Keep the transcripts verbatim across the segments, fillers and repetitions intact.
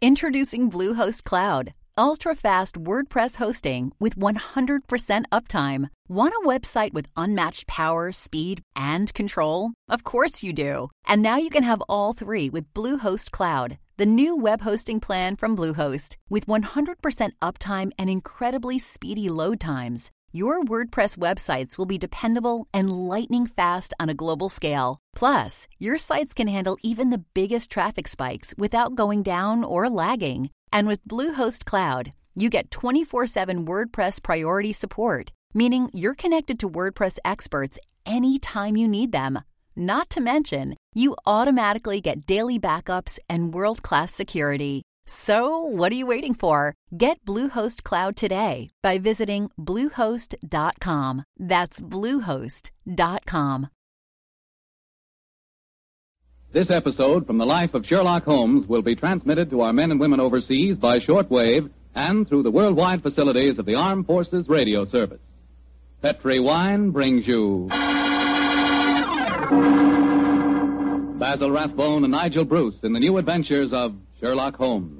Introducing Bluehost Cloud, ultra-fast WordPress hosting with one hundred percent uptime. Want a website with unmatched power, speed, and control? Of course you do. And now you can have all three with Bluehost Cloud, the new web hosting plan from Bluehost. With one hundred percent uptime and incredibly speedy load times, your WordPress websites will be dependable and lightning fast on a global scale. Plus, your sites can handle even the biggest traffic spikes without going down or lagging. And with Bluehost Cloud, you get twenty-four seven WordPress priority support, meaning you're connected to WordPress experts anytime you need them. Not to mention, you automatically get daily backups and world-class security. So, what are you waiting for? Get Bluehost Cloud today by visiting bluehost dot com. That's bluehost dot com. This episode from the life of Sherlock Holmes will be transmitted to our men and women overseas by shortwave and through the worldwide facilities of the Armed Forces Radio Service. Petri Wine brings you Basil Rathbone and Nigel Bruce in the new adventures of Sherlock Holmes.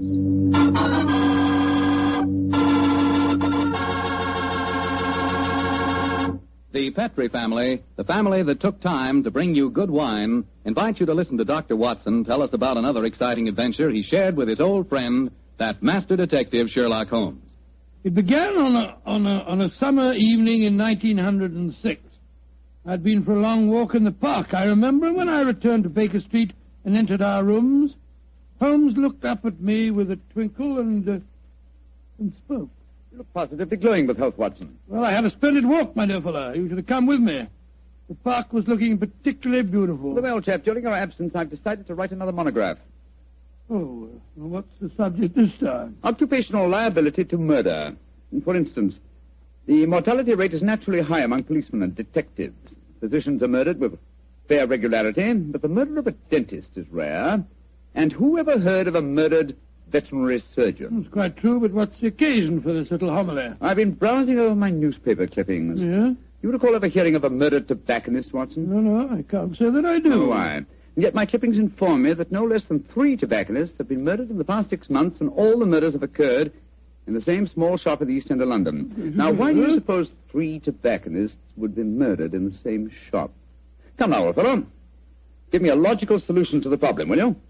The Petri family, the family that took time to bring you good wine, invites you to listen to Doctor Watson tell us about another exciting adventure he shared with his old friend, that master detective Sherlock Holmes. It began on a, on a, on a summer evening in nineteen oh six. I'd been for a long walk in the park, I remember, and when I returned to Baker Street and entered our rooms, Holmes looked up at me with a twinkle and, uh, and spoke. You look positively glowing with health, Watson. Well, I had a splendid walk, my dear fellow. You should have come with me. The park was looking particularly beautiful. Well, old chap, during your absence, I've decided to write another monograph. Oh, well, what's the subject this time? Occupational liability to murder. For instance, the mortality rate is naturally high among policemen and detectives. Physicians are murdered with fair regularity, but the murder of a dentist is rare. And who ever heard of a murdered veterinary surgeon? It's quite true, but what's the occasion for this little homily? I've been browsing over my newspaper clippings. Yeah? You recall ever hearing of a murdered tobacconist, Watson? No, no, I can't say that I do. Oh, why? And yet my clippings inform me that no less than three tobacconists have been murdered in the past six months, and all the murders have occurred in the same small shop at the East End of London. Now, why do you suppose three tobacconists would be murdered in the same shop? Come now, old fellow. Give me a logical solution to the problem, will you?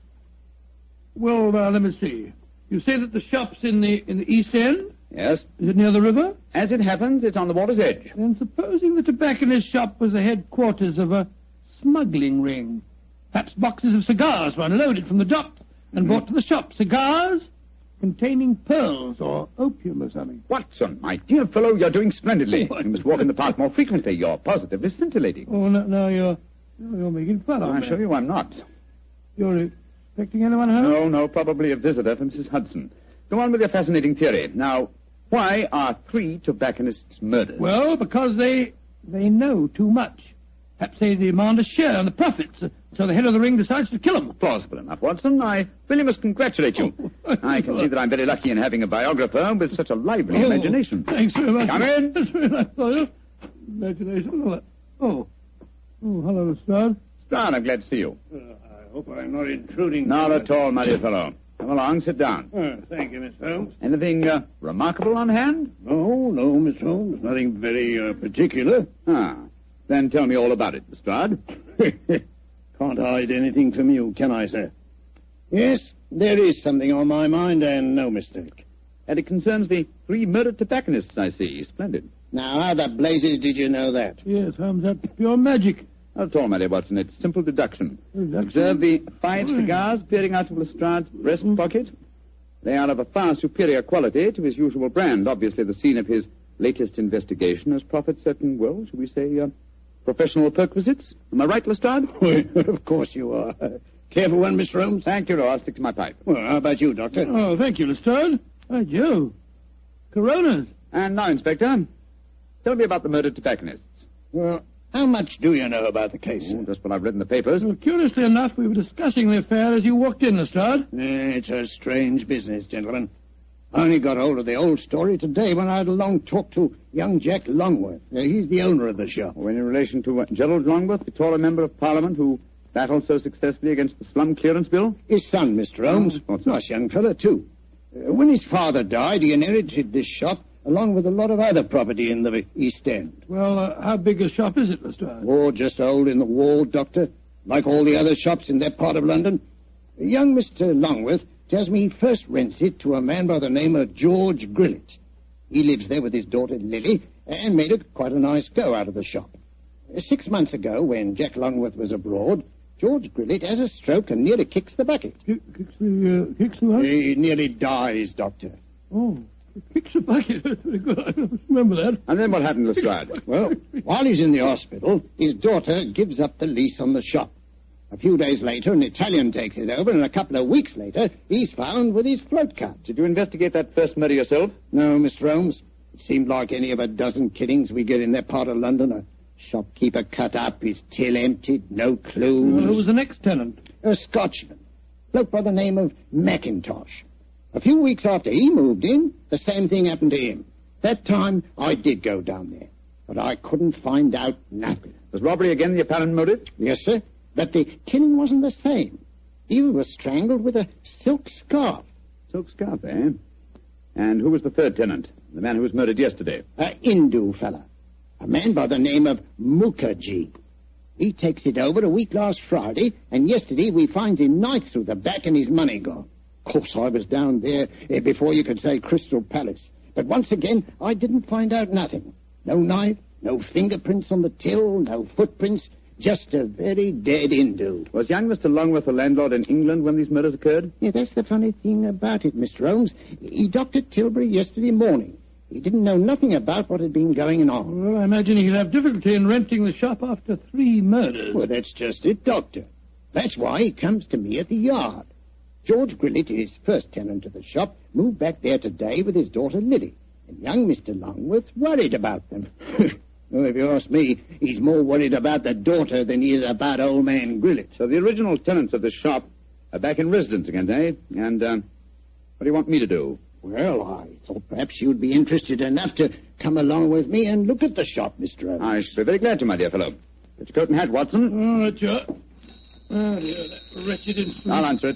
Well, uh, let me see. You say that the shop's in the in the East End? Yes. Is it near the river? As it happens, it's on the water's edge. And supposing the tobacconist shop was the headquarters of a smuggling ring. Perhaps boxes of cigars were unloaded from the dock and brought to the shop. Cigars containing pearls or opium or something. Watson, my dear fellow, you're doing splendidly. Oh, you must walk in the park more frequently. You're positively scintillating. Oh, no, no, you're, you're making fun of I me. assure you I'm not. You're expecting anyone home? No, no, probably a visitor from Missus Hudson. Go on with your fascinating theory. Now, why are three tobacconists murdered? Well, because they they know too much. Perhaps they demand a share in the profits, uh, so the head of the ring decides to kill them. Plausible enough, Watson. I really must congratulate you. Oh, I can see that I'm very lucky in having a biographer with such a lively Oh, imagination. Thanks very much. Come in. That's very nice of you. Imagination. Oh. Oh, hello, Lestrade. Stan, I'm glad to see you. Uh, I hope I'm not intruding. Not at all, my dear fellow. Come along, sit down. Oh, thank you, Miss Holmes. Anything uh, remarkable on hand? No, no, Miss Holmes. Nothing very uh, particular. Ah, then tell me all about it, Lestrade. Can't hide anything from you, can I, sir? Yes, there is something on my mind, and no mistake. And it concerns the three murdered tobacconists, I see. Splendid. Now, how the blazes did you know that? Yes, Holmes, that's pure magic. Not at all, my dear Watson. It's simple deduction. Deduction? Observe the five cigars peering out of Lestrade's breast pocket. They are of a far superior quality to his usual brand. Obviously, the scene of his latest investigation has proffered certain, well, shall we say, uh, professional perquisites. Am I right, Lestrade? Of course you are. Careful one, Mister Holmes. Thank you, I'll stick to my pipe. Well, how about you, Doctor? Oh, thank you, Lestrade. By Joe. Coronas. And now, Inspector, tell me about the murdered tobacconists. Well, how much do you know about the case? Oh, just what I've read in the papers. Well, curiously enough, we were discussing the affair as you walked in, Lestrade. It's a strange business, gentlemen. I only got hold of the old story today when I had a long talk to young Jack Longworth. Uh, he's the owner of the shop. Oh, in relation to uh, Gerald Longworth, the taller member of Parliament who battled so successfully against the slum clearance bill? His son, Mister Holmes. Oh, what's that? Nice young fellow, too. Uh, when his father died, he inherited this shop along with a lot of other property in the East End. Well, uh, how big a shop is it, Mister Hyde? Oh, just a hole in the wall, Doctor. Like all the other shops in that part of London. Young Mister Longworth tells me he first rents it to a man by the name of George Grillet. He lives there with his daughter Lily and made it quite a nice go out of the shop. Six months ago, when Jack Longworth was abroad, George Grillet has a stroke and nearly kicks the bucket. Kick, kicks the, uh, kicks the what? He nearly dies, Doctor. Oh, kicks the bucket. Very good. I don't remember that. And then what happened, Lestrade? Well, while he's in the hospital, his daughter gives up the lease on the shop. A few days later, an Italian takes it over, and a couple of weeks later, he's found with his throat cut. Did you investigate that first murder yourself? No, Mister Holmes. It seemed like any of a dozen killings we get in that part of London. A shopkeeper cut up, his till emptied, no clues. Well, who was the next tenant? A Scotchman, bloke by the name of Mackintosh. A few weeks after he moved in, the same thing happened to him. That time, I did go down there, but I couldn't find out nothing. Was robbery again the apparent motive? Yes, sir. But the killing wasn't the same. He was strangled with a silk scarf. Silk scarf, eh? And who was the third tenant? The man who was murdered yesterday? A Hindu fella. A man by the name of Mukherjee. He takes it over a week last Friday, and yesterday we finds him knife through the back and his money gone. Of course, I was down there eh, before you could say Crystal Palace. But once again, I didn't find out nothing. No knife, no fingerprints on the till, no footprints. Just a very dead Hindu. Was young Mister Longworth a landlord in England when these murders occurred? Yeah, that's the funny thing about it, Mister Holmes. He docked at Tilbury yesterday morning. He didn't know nothing about what had been going on. Well, I imagine he'll have difficulty in renting the shop after three murders. Well, that's just it, Doctor. That's why he comes to me at the yard. George Grillet, his first tenant of the shop, moved back there today with his daughter Lily. And young Mister Longworth's worried about them. Well, if you ask me, he's more worried about the daughter than he is about old man Grillet. So the original tenants of the shop are back in residence again, eh? And, uh, what do you want me to do? Well, I thought perhaps you'd be interested enough to come along with me and look at the shop, Mister Holmes. I should be very glad to, my dear fellow. Get your coat and hat, Watson. Oh, that's your... Oh, dear, that wretched instrument. I'll answer it.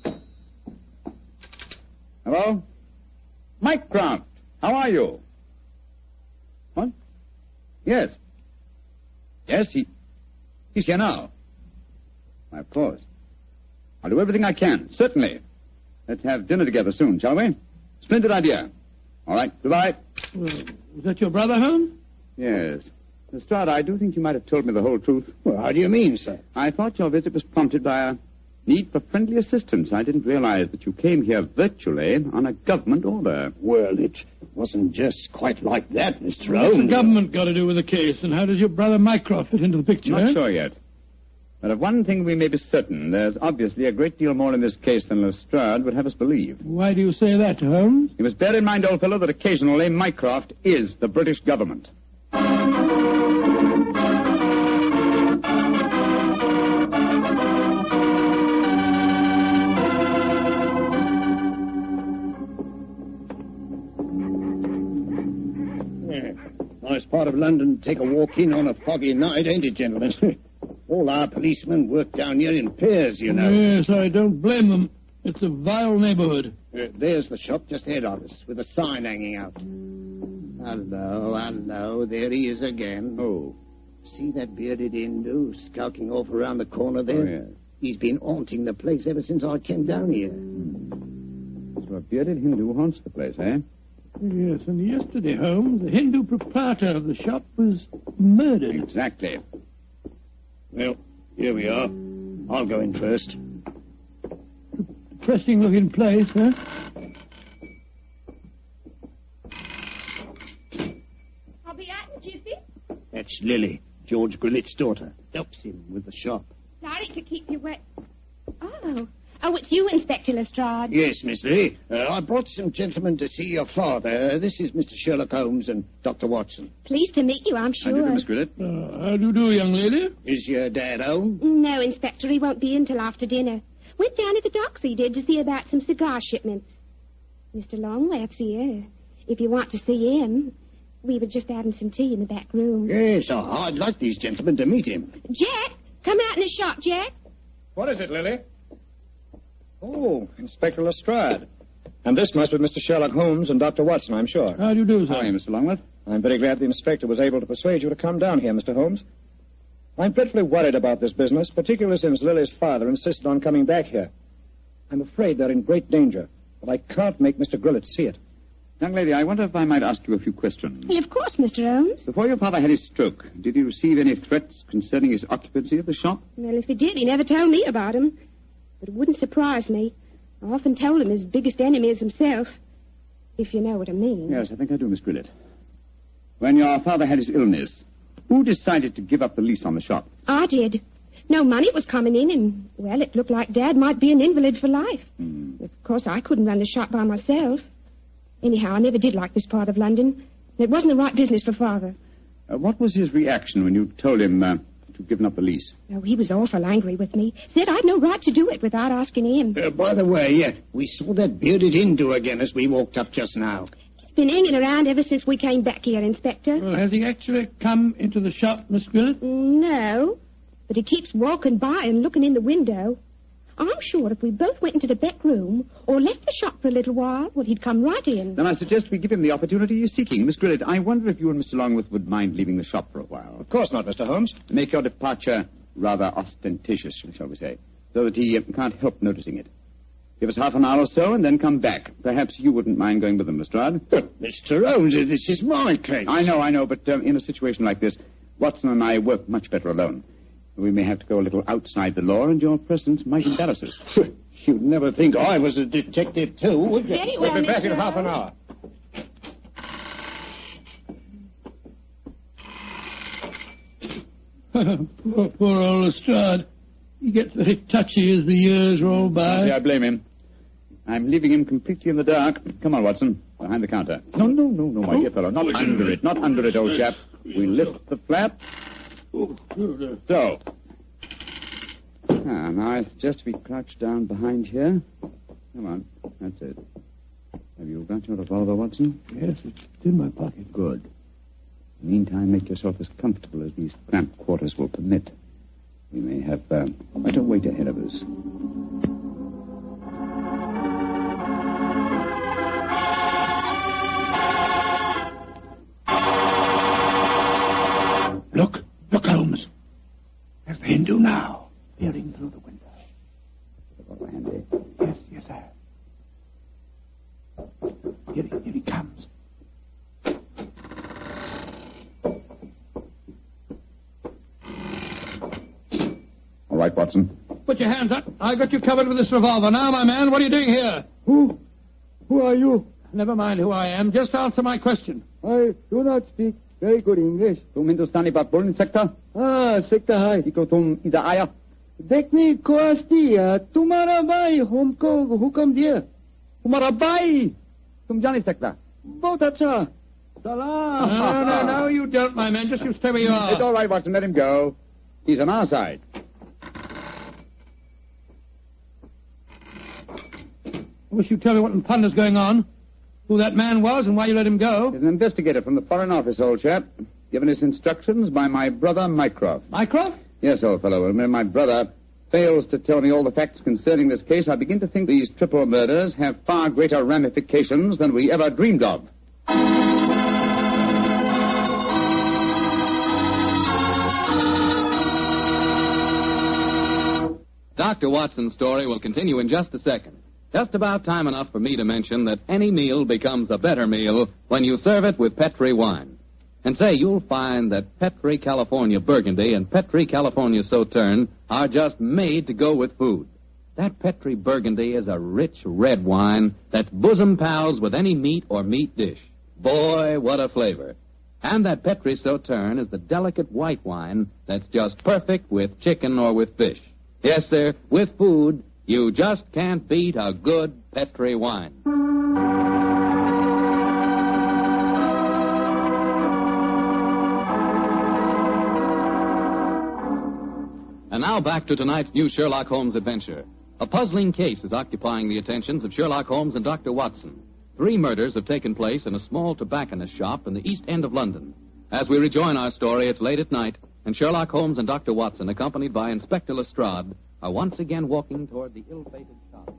Hello? Mycroft, how are you? What? Yes. Yes, he... He's here now. Why, of course. I'll do everything I can, certainly. Let's have dinner together soon, shall we? Splendid idea. All right, goodbye. Well, is that your brother, Holmes? Yes. Lestrade, I do think you might have told me the whole truth. Well, how do you mean, sir? I thought your visit was prompted by a need for friendly assistance. I didn't realize that you came here virtually on a government order. Well, it wasn't just quite like that, Mister What's Holmes. the government got to do with the case, and how does your brother Mycroft fit into the picture? Not eh? sure yet. But of one thing we may be certain. There's obviously a great deal more in this case than Lestrade would have us believe. Why do you say that, Holmes? You must bear in mind, old fellow, that occasionally Mycroft is the British government. Yeah. Nice part of London to take a walk in on a foggy night, ain't it, gentlemen? All our policemen work down here in pairs, you know. Yes, I don't blame them. It's a vile neighborhood. Uh, there's the shop just ahead of us, with a sign hanging out. Hello, hello, there he is again. Oh. See that bearded Hindu skulking off around the corner there? Oh, yes. He's been haunting the place ever since I came down here. So a bearded Hindu haunts the place, eh? Yes, and yesterday, Holmes, the Hindu proprietor of the shop was murdered. Exactly. Well, here we are. I'll go in first. Depressing-looking place, huh? I'll be out in jiffy. That's Lily, George Grillet's daughter. Helps him with the shop. Sorry to keep you wet. Oh. Oh, it's you, Inspector Lestrade. Yes, Miss Lee. Uh, I brought some gentlemen to see your father. Uh, this is Mister Sherlock Holmes and Doctor Watson. Pleased to meet you, I'm I do, sure. Miss Grillet. Uh, how do you do, young lady? Is your dad home? No, Inspector, he won't be in till after dinner. Went down to the docks, he did, to see about some cigar shipments. Mister Longworth's here. If you want to see him, we were just having some tea in the back room. Yes, oh, I'd like these gentlemen to meet him. Jack, come out in the shop, Jack. What is it, Lily? Oh, Inspector Lestrade. And this must be Mister Sherlock Holmes and Doctor Watson, I'm sure. How do you do, sir? How are you, Mister Longworth? I'm very glad the inspector was able to persuade you to come down here, Mister Holmes. I'm dreadfully worried about this business, particularly since Lily's father insisted on coming back here. I'm afraid they're in great danger, but I can't make Mister Grillett see it. Young lady, I wonder if I might ask you a few questions. Well, of course, Mister Holmes. Before your father had his stroke, did he receive any threats concerning his occupancy of the shop? Well, if he did, he never told me about him. But it wouldn't surprise me. I often told him his biggest enemy is himself. If you know what I mean. Yes, I think I do, Miss Grillett. When your father had his illness, who decided to give up the lease on the shop? I did. No money was coming in, and, well, it looked like Dad might be an invalid for life. Hmm. Of course, I couldn't run the shop by myself. Anyhow, I never did like this part of London. It wasn't the right business for Father. Uh, what was his reaction when you told him uh, to have given up the lease? Oh, he was awful angry with me. Said I'd no right to do it without asking him. Uh, by the way, yeah, we saw that bearded Hindu again as we walked up just now. He's been hanging around ever since we came back here, Inspector. Well, has he actually come into the shop, Miss Grillett? No, but he keeps walking by and looking in the window. I'm sure if we both went into the back room or left the shop for a little while, well, he'd come right in. Then I suggest we give him the opportunity he's seeking. Miss Grillett, I wonder if you and Mister Longworth would mind leaving the shop for a while. Of course not, Mister Holmes. Make your departure rather ostentatious, shall we say, so that he uh, can't help noticing it. Give us half an hour or so and then come back. Perhaps you wouldn't mind going with them, Lestrade. But, Mister Holmes, this is my case. I know, I know, but um, in a situation like this, Watson and I work much better alone. We may have to go a little outside the law, and your presence might embarrass us. You'd never think I was a detective, too, would you? Very well, We'll be back in Mister half an Holmes. hour. poor, poor old Lestrade. He gets very touchy as the years roll by. See, I blame him. I'm leaving him completely in the dark. Come on, Watson, behind the counter. No, no, no, no, my dear fellow, not under it, not under it, old chap. We lift the flap. So. Ah, now I suggest we crouch down behind here. Come on, that's it. Have you got your revolver, Watson? Yes, it's in my pocket. Good. Meantime, make yourself as comfortable as these cramped quarters will permit. We may have uh, quite a wait ahead of us. Look, look, Holmes. There's the Hindu now, peering through the window. Handy. Yes, yes, sir. Here he, here he comes. All right, Watson. Put your hands up. I got you covered with this revolver. Now, my man, what are you doing here? Who? Who are you? Never mind who I am. Just answer my question. I do not speak very good English. तुम हिंदुस्तानी बात बोल नहीं सकता? Ah, सकता है. Eco तुम इधर आया? देखने को आस्ती है. तुम्हारा भाई हमको हुक्म दिया. तुम्हारा भाई? तुम जा नहीं सकता? बहुत अच्छा. Salam. No, no, no, you don't, my man. Just you stay where you are. It's all right, Watson. Let him go. He's on our side. I wish you'd tell me what in thunder's going on. Who that man was and why you let him go. He's an investigator from the Foreign Office, old chap. Given his instructions by my brother, Mycroft. Mycroft? Yes, old fellow. And when my brother fails to tell me all the facts concerning this case, I begin to think these triple murders have far greater ramifications than we ever dreamed of. Doctor Watson's story will continue in just a second. Just about time enough for me to mention that any meal becomes a better meal when you serve it with Petri wine. And say, you'll find that Petri California Burgundy and Petri California Sauterne are just made to go with food. That Petri Burgundy is a rich red wine that's bosom pals with any meat or meat dish. Boy, what a flavor. And that Petri Sauterne is the delicate white wine that's just perfect with chicken or with fish. Yes, sir, with food, you just can't beat a good Petri wine. And now back to tonight's new Sherlock Holmes adventure. A puzzling case is occupying the attentions of Sherlock Holmes and Doctor Watson. Three murders have taken place in a small tobacconist shop in the East End of London. As we rejoin our story, it's late at night, and Sherlock Holmes and Doctor Watson, accompanied by Inspector Lestrade, are once again walking toward the ill-fated shop.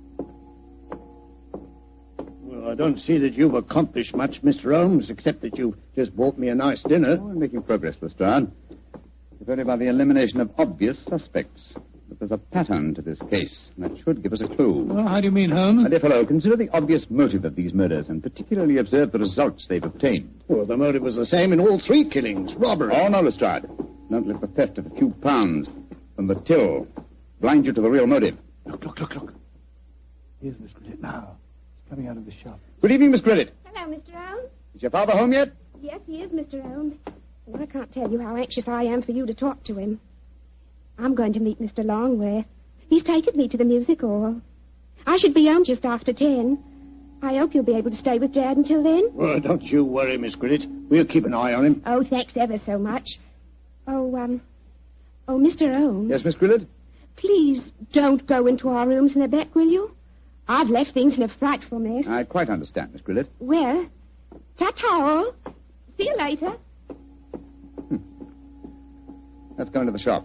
Well, I don't see that you've accomplished much, Mister Holmes, except that you've just bought me a nice dinner. Oh, I'm making progress, Lestrade. If only by the elimination of obvious suspects. But there's a pattern to this case, and that should give us a clue. Well, how do you mean, Holmes? My dear fellow, consider the obvious motive of these murders, and particularly observe the results they've obtained. Well, the motive was the same in all three killings, robbery. Oh, no, Lestrade. Don't let the theft of a few pounds from the till blind you to the real motive. Look, look, look, look. Here's Miss Gridlett now. He's coming out of the shop. Good evening, Miss Gridlett. Hello, Mister Holmes. Is your father home yet? Yes, he is, Mister Holmes. And I can't tell you how anxious I am for you to talk to him. I'm going to meet Mister Longworth. He's taken me to the music hall. I should be home just after ten. I hope you'll be able to stay with Dad until then. Well, don't you worry, Miss Gridlett. We'll keep an eye on him. Oh, thanks ever so much. Oh, um... Oh, Mister Holmes. Yes, Miss Gridlett? Please don't go into our rooms in a beck, will you? I've left things in a frightful mess. I quite understand, Miss Gridlett. Well, ta-ta all. See you later. Hmm. Let's go into the shop.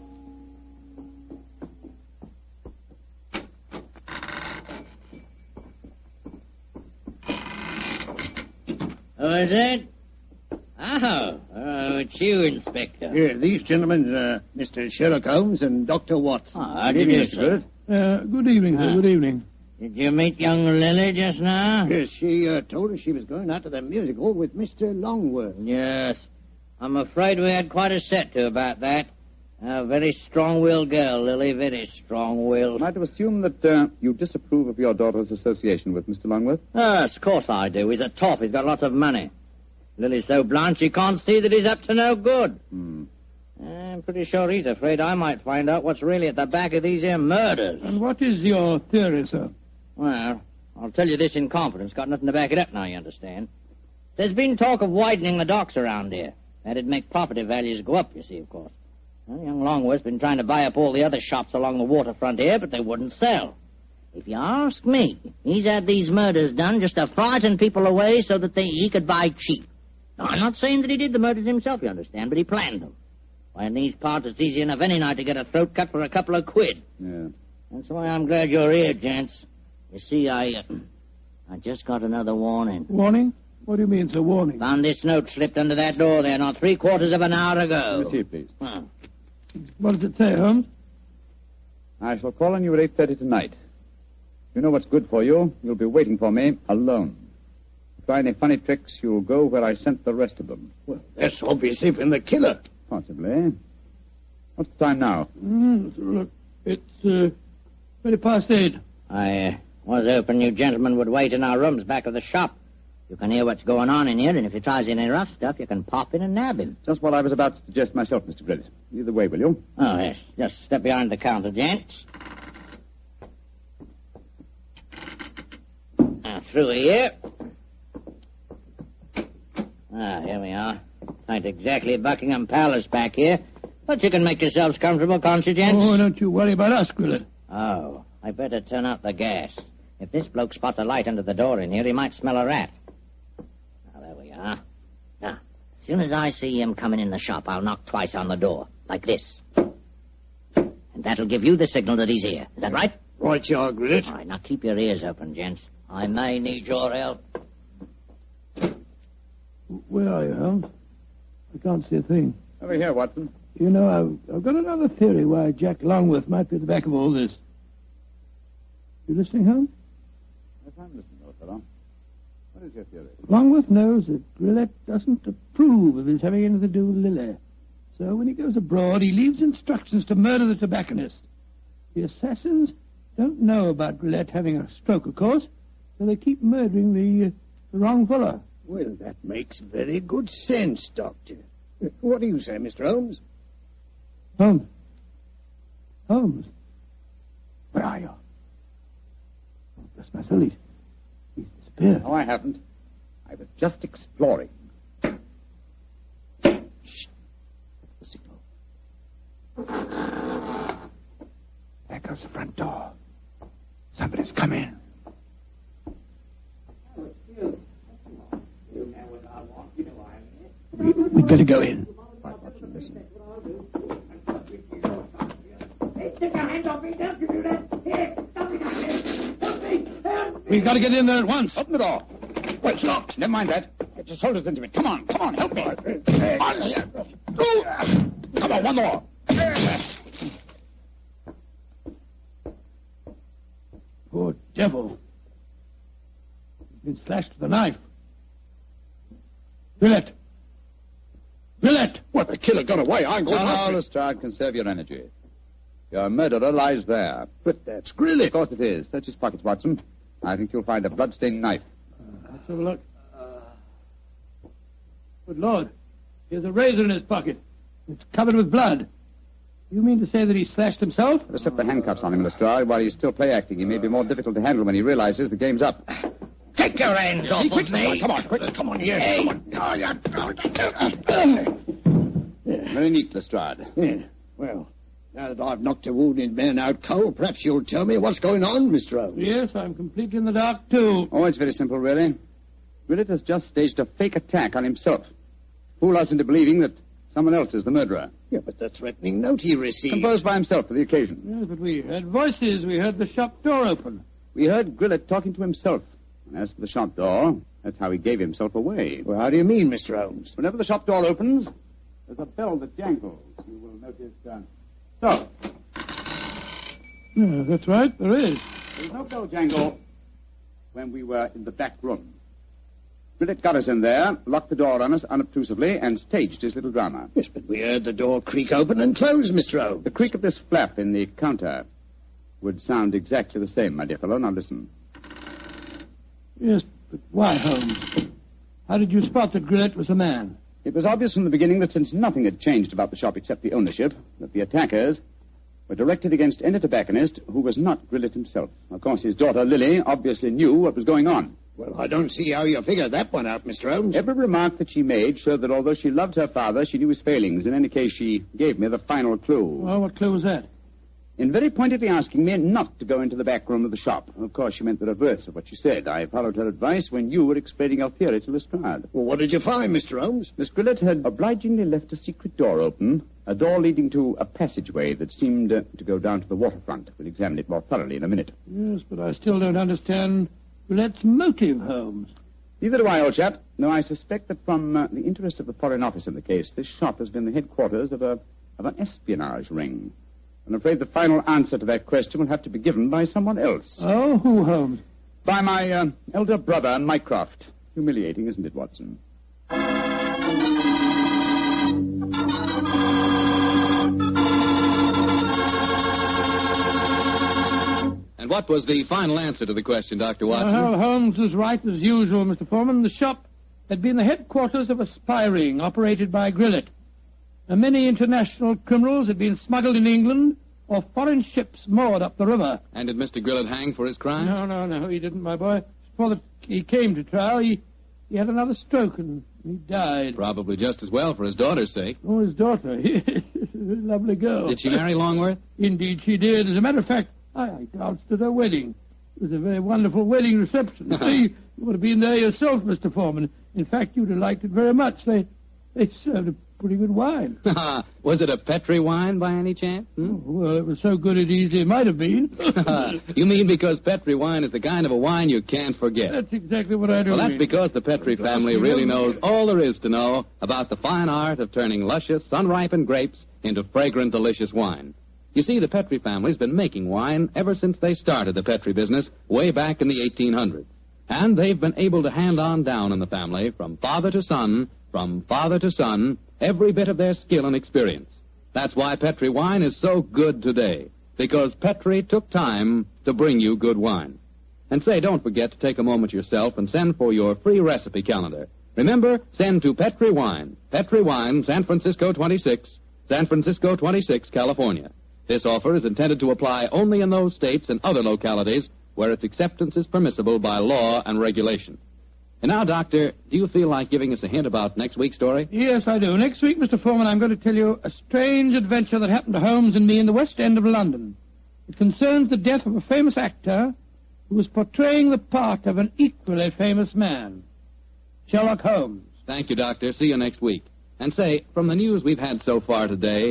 Who is it? Oh, oh, it's you, Inspector. Here, these gentlemen, uh, Mister Sherlock Holmes and Doctor Watson. Oh, how do you do, sir? Uh, good evening, sir. Ah. Good evening. Did you meet young Lily just now? Yes, she uh, told us she was going out to the music hall with Mister Longworth. Yes. I'm afraid we had quite a set to about that. A very strong-willed girl, Lily, very strong-willed. Am I to assume that uh, you disapprove of your daughter's association with Mister Longworth? Yes, of course I do. He's a toff. He's got lots of money. Lily's so blind she can't see that he's up to no good. Hmm. I'm pretty sure he's afraid I might find out what's really at the back of these here murders. And what is your theory, sir? Well, I'll tell you this in confidence. Got nothing to back it up now, you understand. There's been talk of widening the docks around here. That'd make property values go up, you see, of course. Well, young Longworth's been trying to buy up all the other shops along the waterfront here, but they wouldn't sell. If you ask me, he's had these murders done just to frighten people away so that they, he could buy cheap. Now, I'm not saying that he did the murders himself, you understand, but he planned them. Why, in these parts, it's easy enough any night to get a throat cut for a couple of quid. Yeah. That's why I'm glad you're here, gents. You see, I, uh, I just got another warning. Warning? What do you mean, sir, warning? Found this note slipped under that door there not three quarters of an hour ago. Receive, please. Huh. What does it say, Holmes? I shall call on you at eight thirty tonight. You know what's good for you. You'll be waiting for me alone. Try any funny tricks, you'll go where I sent the rest of them. Well, that's obviously from the killer. Possibly. What's the time now? Mm, look, it's uh, twenty past eight. I uh, was hoping you gentlemen would wait in our rooms back of the shop. You can hear what's going on in here, and if he tries any rough stuff, you can pop in and nab him. Just what I was about to suggest myself, Mister Gridlett. Either way, will you? Oh, yes. Just step behind the counter, gents. Now, through here. Ah, here we are. Ain't exactly Buckingham Palace back here, but you can make yourselves comfortable, can't you, gents? Oh, don't you worry about us, Gridlett. Oh, I better turn out the gas. If this bloke spots a light under the door in here, he might smell a rat. Now, there we are. Now, as soon as I see him coming in the shop, I'll knock twice on the door, like this. And that'll give you the signal that he's here. Is that right? Right, you are, Gridlett. All right, now keep your ears open, gents. I may need your help. Where are you, Holmes? I can't see a thing. Over here, Watson. You know, I've, I've got another theory why Jack Longworth might be at the back of all this. You listening, Holmes? Yes, I'm listening, old fellow. What is your theory? Longworth knows that Gillette doesn't approve of his having anything to do with Lily. So when he goes abroad, he leaves instructions to murder the tobacconist. The assassins don't know about Gillette having a stroke, of course, so they keep murdering the, uh, the wrong fellow. Well, that makes very good sense, Doctor. Uh, What do you say, Mister Holmes? Holmes. Holmes. Where are you? Oh, bless my soul, he's, he's disappeared. No, I haven't. I was just exploring. Shh. The signal. There goes the front door. Somebody's come in. We, we'd better go in. Right, Watson, listen. Hey, take your hands off We've got to get in there at once. Open the door. Well, it's locked. Never mind that. Get your shoulders into it. Come on, come on, help me. On here. Go. Come on, one more. Poor devil. He's been slashed with a knife. Billette. Billette! What, the killer got away? I'm going to... No, no, Lestrade, conserve your energy. Your murderer lies there. But that's Grillet. Of course it is. Search his pockets, Watson. I think you'll find a blood-stained knife. Uh, let's have a look. Uh, good Lord. Here's a razor in his pocket. It's covered with blood. You mean to say that he slashed himself? Let's slip the handcuffs on him, Lestrade. While he's still play-acting, he may be more difficult to handle when he realizes the game's up. Take your hands off of me. Come on, quick. Come on, yes. Hey. Come on. Very neat, Lestrade. Yeah. Well, now that I've knocked a wounded man out cold, perhaps you'll tell me what's going on, Mister Holmes. Yes, I'm completely in the dark, too. Oh, it's very simple, really. Grillet has just staged a fake attack on himself. Fool us into believing that someone else is the murderer. Yeah, but the threatening note he received... Composed by himself for the occasion. Yes, but we heard voices. We heard the shop door open. We heard Grillet talking to himself. And as for the shop door, that's how he gave himself away. Well, how do you mean, Mister Holmes? Whenever the shop door opens, there's a bell that jangles. You will notice... Uh... So. Yeah, that's right, there is. There was no bell jangle when we were in the back room. Grillet got us in there, locked the door on us unobtrusively, and staged his little drama. Yes, but we heard the door creak open and close, Mister Holmes. The creak of this flap in the counter would sound exactly the same, my dear fellow. Now listen. Yes, but why, Holmes? How did you spot that Grillet was a man? It was obvious from the beginning that since nothing had changed about the shop except the ownership, that the attackers were directed against any tobacconist who was not Grillet himself. Of course, his daughter, Lily, obviously knew what was going on. Well, I don't see how you figured that one out, Mister Holmes. Every remark that she made showed that although she loved her father, she knew his failings. In any case, she gave me the final clue. Well, what clue was that? In very pointedly asking me not to go into the back room of the shop. Of course, she meant the reverse of what she said. I followed her advice when you were explaining your theory to Lestrade. Well, what did you find, Mister Holmes? Miss Grillet had obligingly left a secret door open, a door leading to a passageway that seemed uh, to go down to the waterfront. We'll examine it more thoroughly in a minute. Yes, but I still don't understand Grillet's motive, Holmes. Neither do I, old chap. No, I suspect that from uh, the interest of the Foreign Office in the case, this shop has been the headquarters of a of an espionage ring. I'm afraid the final answer to that question will have to be given by someone else. Oh, who, Holmes? By my uh, elder brother, Mycroft. Humiliating, isn't it, Watson? And what was the final answer to the question, Doctor Watson? Well, Holmes was right as usual, Mister Foreman. The shop had been the headquarters of a spy ring operated by Grillet. And many international criminals had been smuggled in England or foreign ships moored up the river. And did Mister Grillet hang for his crime? No, no, no, he didn't, my boy. Before the, he came to trial, he, he had another stroke and he died. Probably just as well for his daughter's sake. Oh, his daughter. Lovely girl. Did she marry Longworth? Indeed she did. As a matter of fact, I, I danced at her wedding. It was a very wonderful wedding reception. See, you would have been there yourself, Mister Foreman. In fact, you'd have liked it very much. They, they served a pretty good wine. Was it a Petri wine by any chance? Hmm? Oh, well, it was so good it easily might have been. You mean because Petri wine is the kind of a wine you can't forget? That's exactly what I do. Well, that's mean. because the Petri family really knows all there is to know about the fine art of turning luscious, sun-ripened grapes into fragrant, delicious wine. You see, the Petri family's been making wine ever since they started the Petri business way back in the eighteen hundreds. And they've been able to hand on down in the family, from father to son, from father to son, every bit of their skill and experience. That's why Petri wine is so good today, because Petri took time to bring you good wine. And say, don't forget to take a moment yourself and send for your free recipe calendar. Remember, send to Petri Wine, Petri Wine, San Francisco twenty-six, San Francisco twenty-six, California. This offer is intended to apply only in those states and other localities where its acceptance is permissible by law and regulation. And now, Doctor, do you feel like giving us a hint about next week's story? Yes, I do. Next week, Mister Foreman, I'm going to tell you a strange adventure that happened to Holmes and me in the West End of London. It concerns the death of a famous actor who was portraying the part of an equally famous man, Sherlock Holmes. Thank you, Doctor. See you next week. And say, from the news we've had so far today,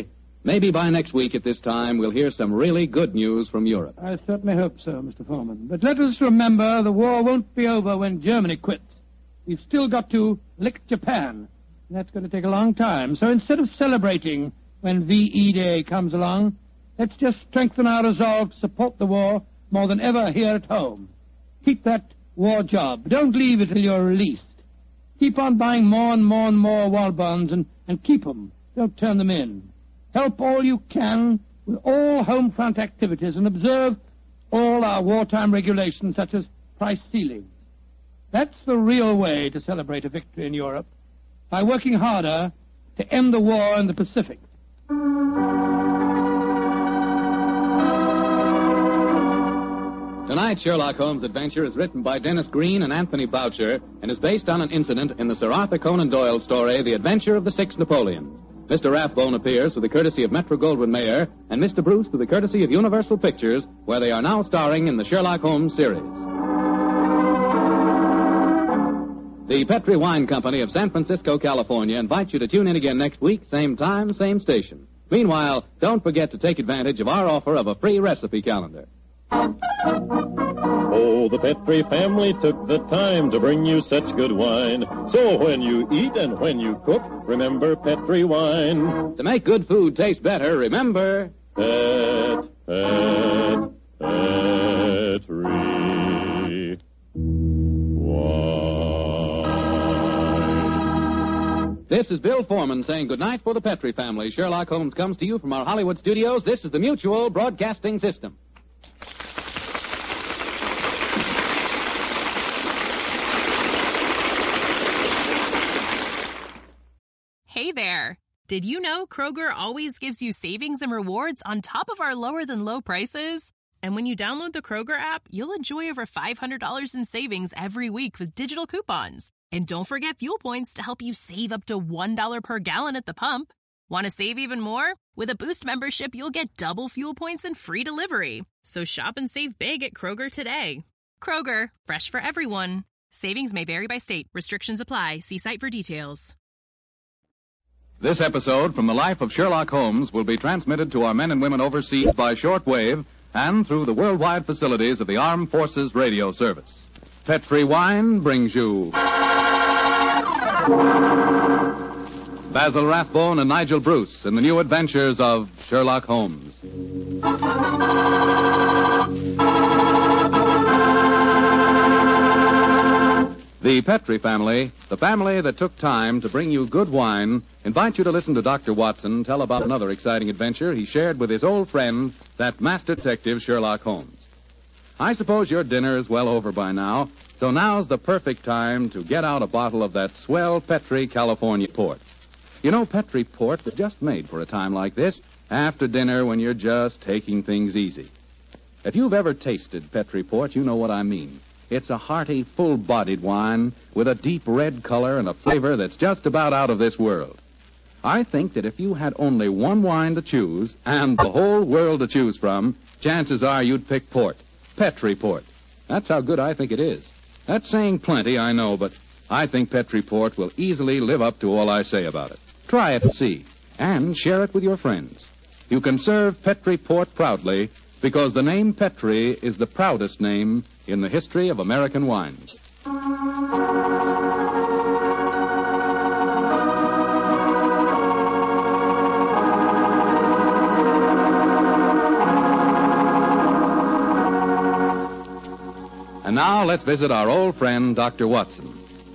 Maybe by next week at this time we'll hear some really good news from Europe. I certainly hope so, Mister Foreman. But let us remember the war won't be over when Germany quits. We've still got to lick Japan. And that's going to take a long time. So instead of celebrating when V E Day comes along, let's just strengthen our resolve to support the war more than ever here at home. Keep that war job. Don't leave it till you're released. Keep on buying more and more and more war bonds and, and keep them. Don't turn them in. Help all you can with all home front activities and observe all our wartime regulations such as price ceilings. That's the real way to celebrate a victory in Europe, by working harder to end the war in the Pacific. Tonight's Sherlock Holmes adventure is written by Dennis Green and Anthony Boucher and is based on an incident in the Sir Arthur Conan Doyle story, The Adventure of the Six Napoleons. Mister Rathbone appears with the courtesy of Metro-Goldwyn-Mayer and Mister Bruce with the courtesy of Universal Pictures, where they are now starring in the Sherlock Holmes series. The Petri Wine Company of San Francisco, California invites you to tune in again next week, same time, same station. Meanwhile, don't forget to take advantage of our offer of a free recipe calendar. Oh, the Petri family took the time to bring you such good wine. So when you eat and when you cook, remember Petri wine. To make good food taste better, remember... Pet, Pet, Petri wine. This is Bill Foreman saying goodnight for the Petri family. Sherlock Holmes comes to you from our Hollywood studios. This is the Mutual Broadcasting System. Hey there! Did you know Kroger always gives you savings and rewards on top of our lower-than-low prices? And when you download the Kroger app, you'll enjoy over five hundred dollars in savings every week with digital coupons. And don't forget fuel points to help you save up to one dollar per gallon at the pump. Want to save even more? With a Boost membership, you'll get double fuel points and free delivery. So shop and save big at Kroger today. Kroger, fresh for everyone. Savings may vary by state. Restrictions apply. See site for details. This episode from the life of Sherlock Holmes will be transmitted to our men and women overseas by shortwave and through the worldwide facilities of the Armed Forces Radio Service. Petri Wine brings you Basil Rathbone and Nigel Bruce in the new adventures of Sherlock Holmes. The Petri family, the family that took time to bring you good wine, invite you to listen to Doctor Watson tell about another exciting adventure he shared with his old friend, that master detective Sherlock Holmes. I suppose your dinner is well over by now, so now's the perfect time to get out a bottle of that swell Petri California port. You know, Petri port is just made for a time like this, after dinner when you're just taking things easy. If you've ever tasted Petri port, you know what I mean. It's a hearty, full-bodied wine with a deep red color and a flavor that's just about out of this world. I think that if you had only one wine to choose and the whole world to choose from, chances are you'd pick port. Petri port. That's how good I think it is. That's saying plenty, I know, but I think Petri port will easily live up to all I say about it. Try it and see, and share it with your friends. You can serve Petri port proudly, because the name Petri is the proudest name in the history of American wines. And now let's visit our old friend, Doctor Watson.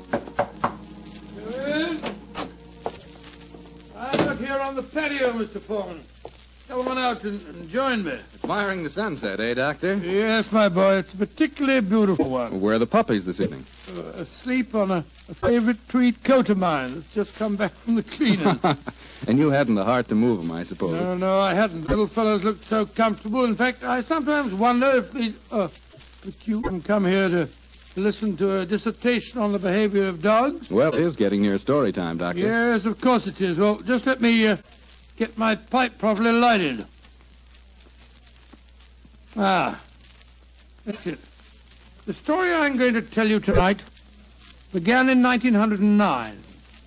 I'm out here on the patio, Mister Foreman. Come on out and, and join me. Admiring the sunset, eh, Doctor? Yes, my boy. It's a particularly beautiful one. Where are the puppies this evening? Uh, asleep on a, a favorite tweed coat of mine that's just come back from the cleaners. And you hadn't the heart to move them, I suppose. No, no, I hadn't. Little fellows looked so comfortable. In fact, I sometimes wonder if these... Uh, that you can come here to listen to a dissertation on the behavior of dogs. Well, it is getting near story time, Doctor. Yes, of course it is. Well, just let me uh, get my pipe properly lighted. Ah, that's it. The story I'm going to tell you tonight began in nineteen oh nine.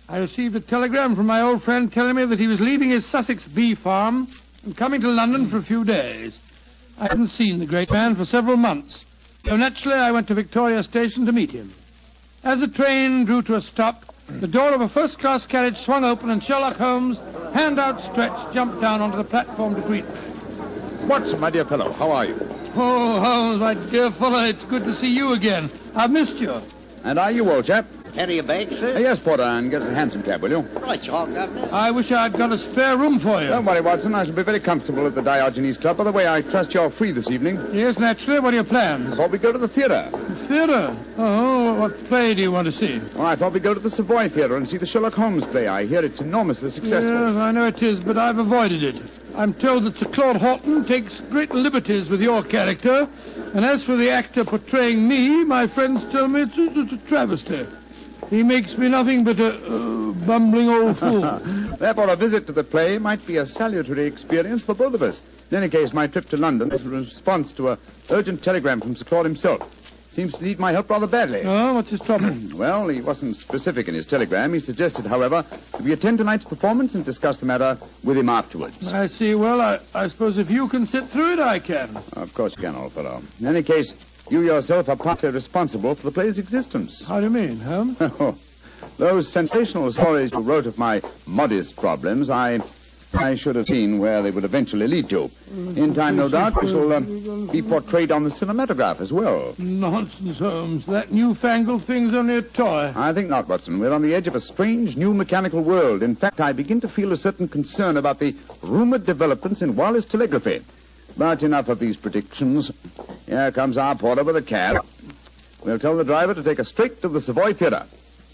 I received a telegram from my old friend telling me that he was leaving his Sussex bee farm and coming to London for a few days. I hadn't seen the great man for several months, so naturally I went to Victoria Station to meet him. As the train drew to a stop, the door of a first-class carriage swung open and Sherlock Holmes, hand outstretched, jumped down onto the platform to greet me. Watson, my dear fellow, how are you? Oh, Holmes, my dear fellow, it's good to see you again. I've missed you. And are you, old chap? Carry your bag, sir? Uh, yes, Porter, and get us a hansom cab, will you? Right, you are, Governor. I wish I'd got a spare room for you. Don't worry, Watson. I shall be very comfortable at the Diogenes Club. By the way, I trust you're free this evening. Yes, naturally. What are your plans? I thought we'd go to the theatre. The theatre? Oh, what play do you want to see? Well, I thought we'd go to the Savoy Theatre and see the Sherlock Holmes play. I hear it's enormously successful. Yes, I know it is, but I've avoided it. I'm told that Sir Claude Horton takes great liberties with your character, and as for the actor portraying me, my friends tell me it's a, it's a travesty. He makes me nothing but a uh, bumbling old fool. Therefore, a visit to the play might be a salutary experience for both of us. In any case, my trip to London is a response to an urgent telegram from Sir Claude himself. Seems to need my help rather badly. Oh, what's his trouble? Well, he wasn't specific in his telegram. He suggested, however, that we attend tonight's performance and discuss the matter with him afterwards. I see. Well, I, I suppose if you can sit through it, I can. Of course you can, old fellow. In any case, you yourself are partly responsible for the play's existence. How do you mean, Holmes? Those sensational stories you wrote of my modest problems, I I should have seen where they would eventually lead to. In time, no doubt, we shall uh, be portrayed on the cinematograph as well. Nonsense, Holmes. That newfangled thing's only a toy. I think not, Watson. We're on the edge of a strange new mechanical world. In fact, I begin to feel a certain concern about the rumored developments in wireless telegraphy. But enough of these predictions. Here comes our porter with a cab. We'll tell the driver to take us straight to the Savoy Theatre.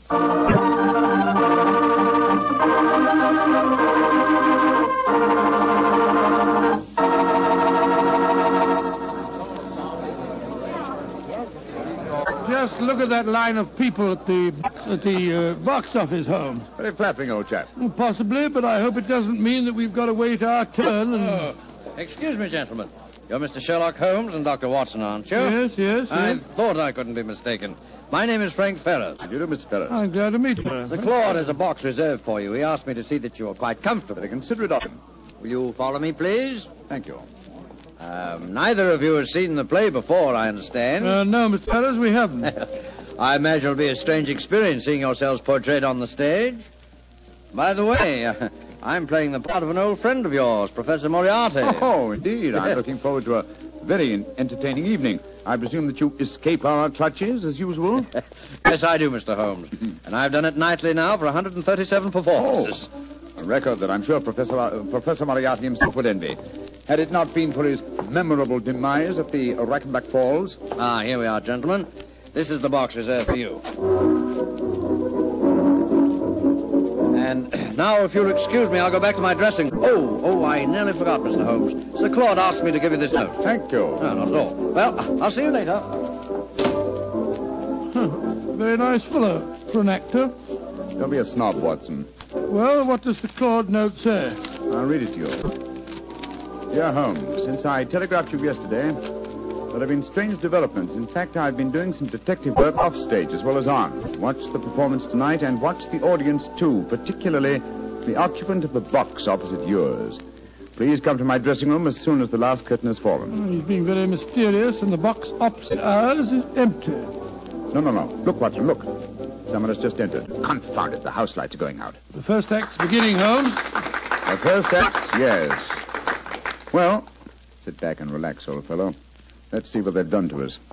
Just look at that line of people at the at the uh, box office, Holmes. Very flattering, old chap. Well, possibly, but I hope it doesn't mean that we've got to wait our turn and... Oh, excuse me, gentlemen. You're Mister Sherlock Holmes and Doctor Watson, aren't you? Yes, yes, I yes. thought I couldn't be mistaken. My name is Frank Ferris. How do you do, Mister Ferris? I'm glad to meet you. Sir Claude has a box reserved for you. He asked me to see that you are quite comfortable. Very considerate of him. Will you follow me, please? Thank you. Um, neither of you has seen the play before, I understand. Uh, no, Mister Ferris, we haven't. I imagine it'll be a strange experience seeing yourselves portrayed on the stage. By the way, uh, I'm playing the part of an old friend of yours, Professor Moriarty. Oh, indeed. I'm looking forward to a very entertaining evening. I presume that you escape our clutches, as usual? Yes, I do, Mister Holmes. And I've done it nightly now for one hundred thirty-seven performances. Oh, a record that I'm sure Professor, uh, Professor Moriarty himself would envy. Had it not been for his memorable demise at the Reichenbach Falls. Ah, here we are, gentlemen. This is the box reserved for you. And now, if you'll excuse me, I'll go back to my dressing. Oh, oh, I nearly forgot, Mister Holmes. Sir Claude asked me to give you this note. Thank you. No, not at all. Well, I'll see you later. Huh. Very nice fellow for an actor. Don't be a snob, Watson. Well, what does the Claude note say? I'll read it to you. Dear Holmes, since I telegraphed you yesterday, there have been strange developments. In fact, I've been doing some detective work off stage as well as on. Watch the performance tonight and watch the audience, too, particularly the occupant of the box opposite yours. Please come to my dressing room as soon as the last curtain has fallen. Oh, he's being very mysterious, and the box opposite ours is empty. No, no, no. Look, Watson, look. Someone has just entered. Confound it, the house lights are going out. The first act's beginning, Holmes. The first act, yes. Well, sit back and relax, old fellow. Let's see what they've done to us.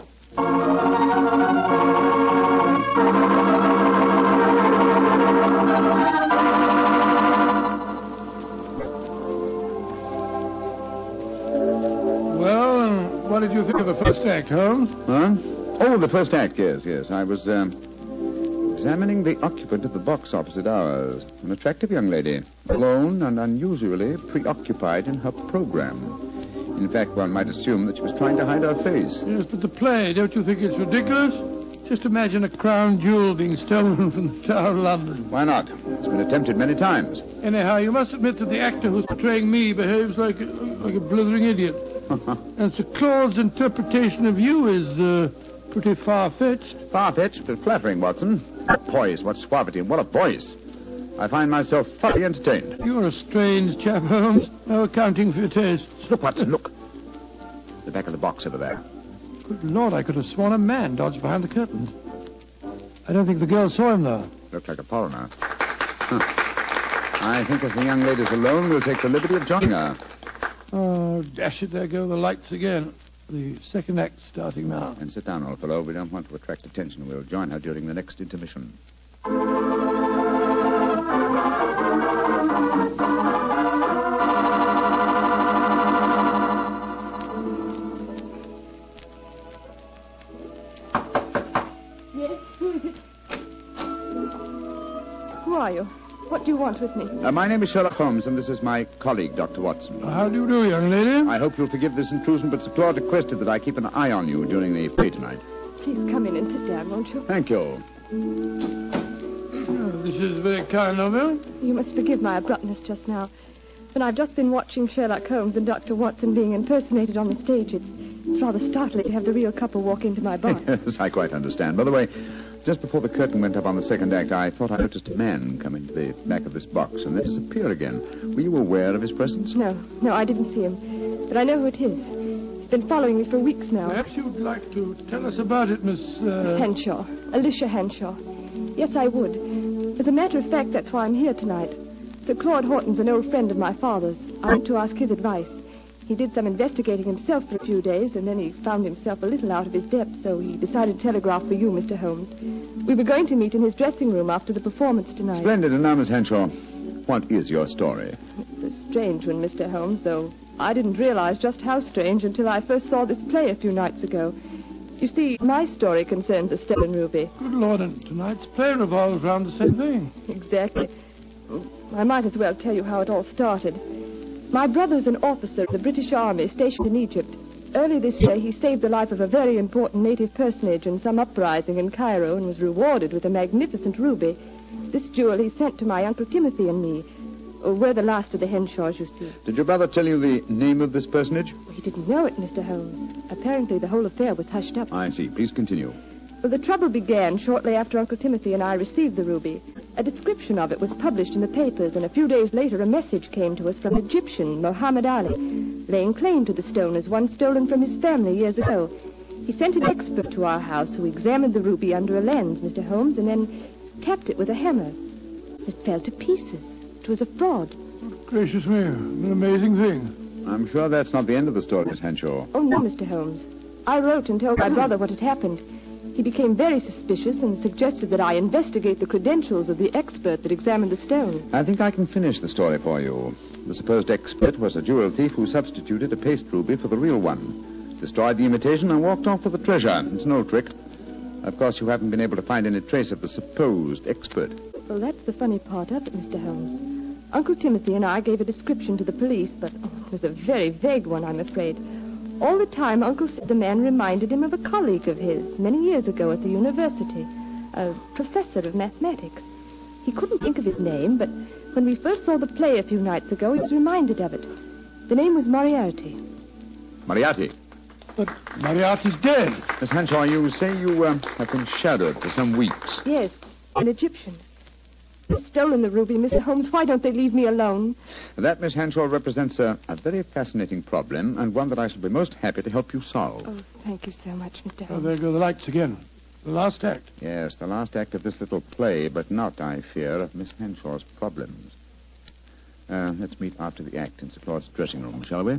Well, and what did you think of the first act, Holmes? Huh? Oh, the first act, yes, yes. I was um, examining the occupant of the box opposite ours. An attractive young lady, alone and unusually preoccupied in her program. In fact, one might assume that she was trying to hide her face. Yes, but the play, don't you think it's ridiculous? Just imagine a crown jewel being stolen from the Tower of London. Why not? It's been attempted many times. Anyhow, you must admit that the actor who's portraying me behaves like a, like a blithering idiot. And Sir Claude's interpretation of you is uh, pretty far-fetched. Far-fetched, but flattering, Watson. What poise, what suavity, and what a voice. I find myself thoroughly entertained. You're a strange chap, Holmes. No accounting for your tastes. Look, Watson, look. The back of the box over there. Good Lord, I could have sworn a man dodged behind the curtains. I don't think the girl saw him, though. Looked like a foreigner. Huh. I think as the young lady's alone, we'll take the liberty of joining her. Oh, dash it, there go the lights again. The second act starting now. And sit down, old fellow. We don't want to attract attention. We'll join her during the next intermission. Yes, who is it? Who are you? What do you want with me? Uh, my name is Sherlock Holmes, and this is my colleague, Doctor Watson. How do you do, young lady? I hope you'll forgive this intrusion, but Sir Claude requested that I keep an eye on you during the play tonight. Please come in and sit down, won't you? Thank you. Oh, this is very kind of you. You must forgive my abruptness just now. But I've just been watching Sherlock Holmes and Doctor Watson being impersonated on the stage. It's, it's rather startling to have the real couple walk into my box. Yes, I quite understand. By the way, just before the curtain went up on the second act, I thought I noticed a man come into the back of this box and then disappear again. Were you aware of his presence? No, no, I didn't see him. But I know who it is. He's been following me for weeks now. Perhaps you'd like to tell us about it, Miss... Uh... Henshaw. Alicia Henshaw. Yes, I would. As a matter of fact, that's why I'm here tonight. Sir Claude Horton's an old friend of my father's. I went to ask his advice. He did some investigating himself for a few days, and then he found himself a little out of his depth, so he decided to telegraph for you, Mister Holmes. We were going to meet in his dressing room after the performance tonight. Splendid. And now, Miss Henshaw, what is your story? It's a strange one, Mister Holmes, though I didn't realize just how strange until I first saw this play a few nights ago. You see, my story concerns a stolen ruby. Good Lord, and tonight's play revolves around the same thing. Exactly. I might as well tell you how it all started. My brother's an officer of the British Army stationed in Egypt. Early this year, he saved the life of a very important native personage in some uprising in Cairo and was rewarded with a magnificent ruby. This jewel he sent to my Uncle Timothy and me. Oh, we're the last of the Henshaws, you see. Did your brother tell you the name of this personage? He didn't know it, Mister Holmes. Apparently, the whole affair was hushed up. I see. Please continue. Well, the trouble began shortly after Uncle Timothy and I received the ruby. A description of it was published in the papers, and a few days later a message came to us from Egyptian Muhammad Ali, laying claim to the stone as one stolen from his family years ago. He sent an expert to our house who examined the ruby under a lens, Mister Holmes, and then tapped it with a hammer. It fell to pieces. It was a fraud. Gracious me, an amazing thing. I'm sure that's not the end of the story, Miss Henshaw. Oh, no, Mister Holmes. I wrote and told my brother what had happened. He became very suspicious and suggested that I investigate the credentials of the expert that examined the stone. I think I can finish the story for you. The supposed expert was a jewel thief who substituted a paste ruby for the real one, destroyed the imitation, and walked off with the treasure. It's an old trick. Of course, you haven't been able to find any trace of the supposed expert. Well, that's the funny part of it, Mister Holmes. Uncle Timothy and I gave a description to the police, but oh, it was a very vague one, I'm afraid. All the time, Uncle said the man reminded him of a colleague of his many years ago at the university, a professor of mathematics. He couldn't think of his name, but when we first saw the play a few nights ago, he was reminded of it. The name was Moriarty. Moriarty? But Moriarty's dead. Miss Henshaw, you say you uh, have been shadowed for some weeks. Yes, an Egyptian. They've stolen the ruby, Mister Holmes. Why don't they leave me alone? That, Miss Henshaw, represents a, a very fascinating problem, and one that I shall be most happy to help you solve. Oh, thank you so much, Mister Oh, Holmes. there go the lights again. The last act. Yes, the last act of this little play, but not, I fear, of Miss Henshaw's problems. Uh, let's meet after the act in Sir Claude's dressing room, shall we?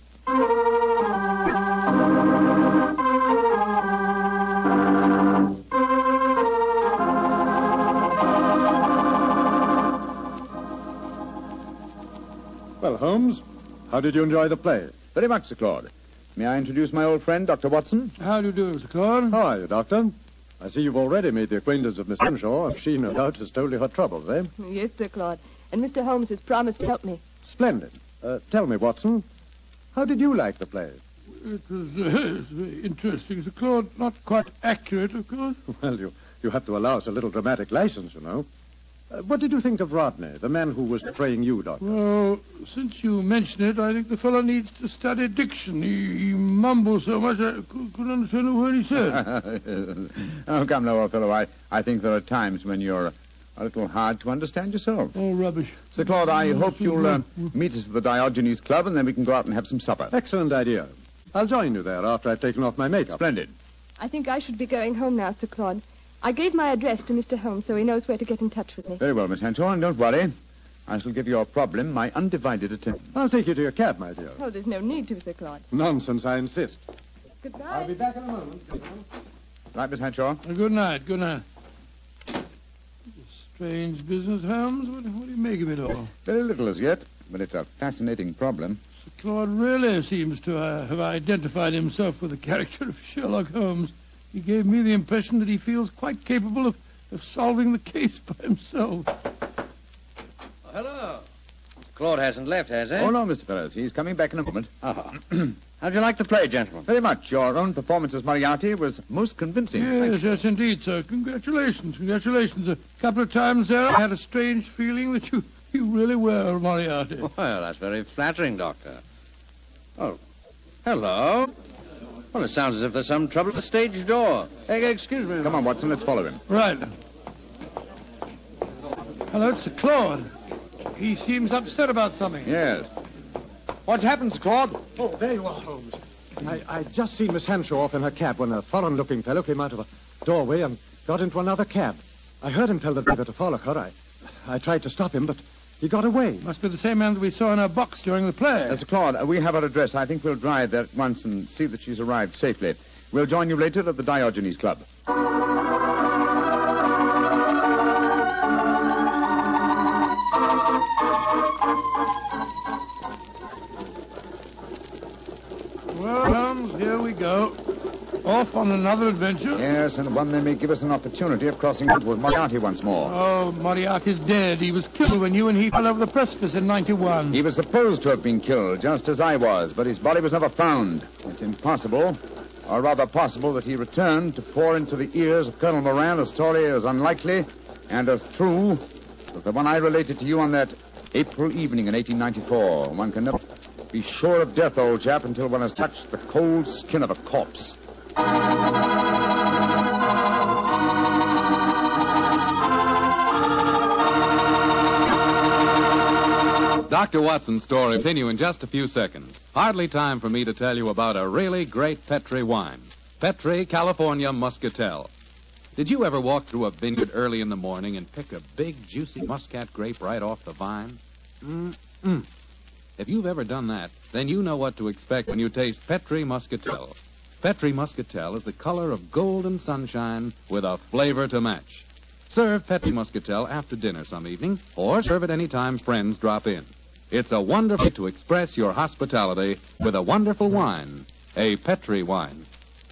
Well, Holmes, how did you enjoy the play? Very much, Sir Claude. May I introduce my old friend, Doctor Watson? How do you do, Sir Claude? How are you, Doctor? I see you've already made the acquaintance of Miss Henshaw. She, no doubt, has told you her troubles, eh? Yes, Sir Claude. And Mister Holmes has promised to help me. Splendid. Uh, tell me, Watson, how did you like the play? It was, uh, it was very interesting, Sir Claude. Not quite accurate, of course. Well, you, you have to allow us a little dramatic license, you know. Uh, what did you think of Rodney, the man who was betraying you, Doctor? Well, since you mention it, I think the fellow needs to study diction. He, he mumbles so much I couldn't understand a word he said. Oh, come now, old fellow. I, I think there are times when you're A little hard to understand yourself. Oh, rubbish. Sir Claude, I hope you'll uh, meet us at the Diogenes Club, and then we can go out and have some supper. Excellent idea. I'll join you there after I've taken off my makeup. Splendid. I think I should be going home now, Sir Claude. I gave my address to Mister Holmes so he knows where to get in touch with me. Very well, Miss Henshaw, and don't worry. I shall give your problem my undivided attention. I'll take you to your cab, my dear. Oh, there's no need to, Sir Claude. Nonsense, I insist. Goodbye. I'll be back in a moment. Right, Miss Henshaw? Uh, good night, good night. Strange business, Holmes. What, what do you make of it all? Very little as yet, but it's a fascinating problem. Sir Claude really seems to uh, have identified himself with the character of Sherlock Holmes. He gave me the impression that he feels quite capable of, of solving the case by himself. Oh, hello. Claude hasn't left, has he? Oh, no, Mister Ferris. He's coming back in a moment. Oh. How'd you like the play, gentlemen? Very much. Your own performance as Moriarty was most convincing. Yes, yes, indeed, sir. Congratulations, congratulations. A couple of times there, I had a strange feeling that you, you really were Moriarty. Well, that's very flattering, Doctor. Oh, hello. Well, it sounds as if there's some trouble at the stage door. Hey, excuse me. Come on, Watson, let's follow him. Right. Hello, it's Sir Claude. He seems upset about something. Yes. What's happened, Sir Claude? Oh, there you are, Holmes. I, I'd just seen Miss Henshaw off in her cab when a foreign-looking fellow came out of a doorway and got into another cab. I heard him tell the driver to follow her. I, I tried to stop him, but he got away. Must be the same man that we saw in our box during the play. Uh, Sir Claude, uh, we have her address. I think we'll drive there at once and see that she's arrived safely. We'll join you later at the Diogenes Club. Well, Holmes, here we go. Off on another adventure. Yes, and one that may give us an opportunity of crossing with Moriarty once more. Oh, Moriarty's dead. He was killed when you and he fell over the precipice in ninety-one. He was supposed to have been killed, just as I was, but his body was never found. It's impossible, or rather possible, that he returned to pour into the ears of Colonel Moran a story as unlikely and as true as the one I related to you on that April evening in eighteen ninety-four. One can never be sure of death, old chap, until one has touched the cold skin of a corpse. Doctor Watson's story will continue in just a few seconds. Hardly time for me to tell you about a really great Petri wine. Petri California Muscatel. Did you ever walk through a vineyard early in the morning and pick a big, juicy muscat grape right off the vine? Mm-mm. If you've ever done that, then you know what to expect when you taste Petri Muscatel. Petri Muscatel is the color of golden sunshine with a flavor to match. Serve Petri Muscatel after dinner some evening, or serve it any time friends drop in. It's a wonderful way to express your hospitality with a wonderful wine, a Petri wine.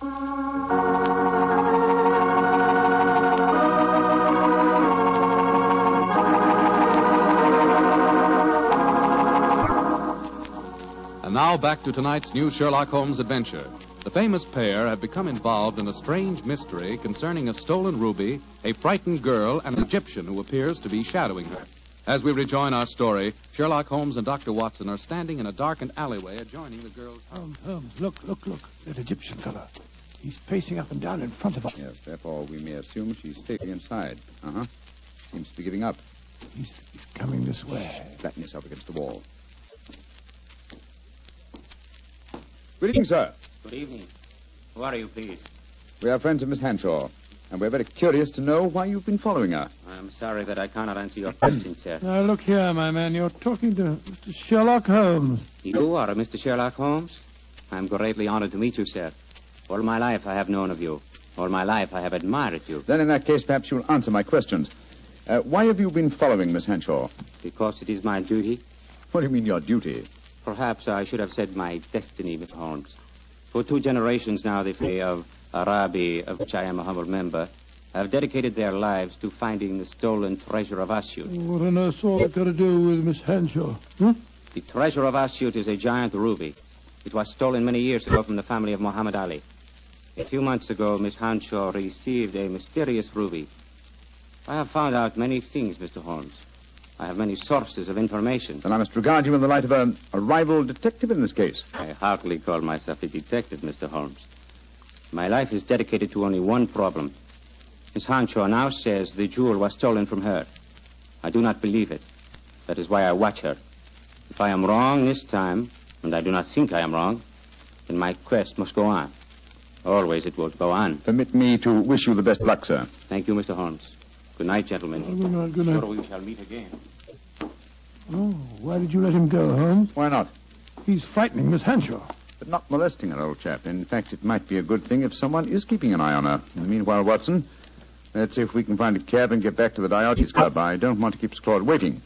And now back to tonight's new Sherlock Holmes adventure. The famous pair have become involved in a strange mystery concerning a stolen ruby, a frightened girl, and an Egyptian who appears to be shadowing her. As we rejoin our story, Sherlock Holmes and Doctor Watson are standing in a darkened alleyway adjoining the girl's house. Holmes, Holmes, look, look, look. That Egyptian fellow. He's pacing up and down in front of us. Yes, therefore we may assume she's safely inside. Uh-huh. Seems to be giving up. He's, he's coming this way. Flatten yourself against the wall. Good evening, sir. Good evening. Who are you, please? We are friends of Miss Henshaw, and we're very curious to know why you've been following her. I'm sorry that I cannot answer your question, sir. Now, look here, my man. You're talking to Mister Sherlock Holmes. You are Mister Sherlock Holmes? I'm greatly honored to meet you, sir. All my life I have known of you. All my life I have admired you. Then in that case, perhaps you'll answer my questions. Uh, why have you been following Miss Henshaw? Because it is my duty. What do you mean, your duty? Perhaps I should have said my destiny, Mister Holmes. For two generations now, the family of Arabi, of which I am a humble member, have dedicated their lives to finding the stolen treasure of Asyut. What on earth's all that got to do with Miss Henshaw? Hmm? The treasure of Asyut is a giant ruby. It was stolen many years ago from the family of Muhammad Ali. A few months ago, Miss Henshaw received a mysterious ruby. I have found out many things, Mister Holmes. I have many sources of information. Then I must regard you in the light of a, a rival detective in this case. I hardly call myself a detective, Mister Holmes. My life is dedicated to only one problem. Miss Hanshaw now says the jewel was stolen from her. I do not believe it. That is why I watch her. If I am wrong this time, and I do not think I am wrong, then my quest must go on. Always it will go on. Permit me to wish you the best luck, sir. Thank you, Mister Holmes. Good night, gentlemen. Oh, good night, good night. Sure we shall meet again. Oh, why did you let him go, Holmes? Why not? He's frightening Miss Hanshaw. But not molesting her, old chap. In fact, it might be a good thing if someone is keeping an eye on her. In the meanwhile, Watson, let's see if we can find a cab and get back to the Diotes Club. I don't want to keep Claude waiting.